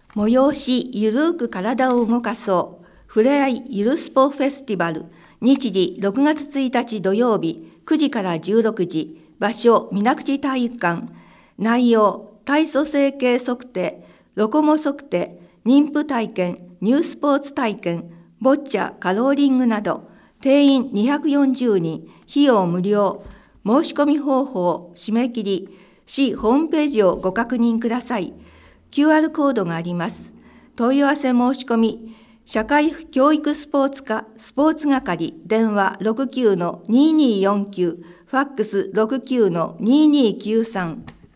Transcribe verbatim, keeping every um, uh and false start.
催しゆるーく体を動かそうふれあいゆるスポフェスティバル、日時ろくがつついたち土曜日くじからじゅうろくじ、場所水口体育館、内容体組成計測定、ロコモ測定、妊婦体験、ニュースポーツ体験、ボッチャ、カローリングなど、定員にひゃくよんじゅうにん、費用無料、申し込み方法、締め切り、市ホームページをご確認ください。キューアール コードがあります。問い合わせ申し込み、社会教育スポーツ課スポーツ係、電話 ろくきゅうのにーにーよんきゅう、ファックス ろくきゅうのにーにーきゅうさん。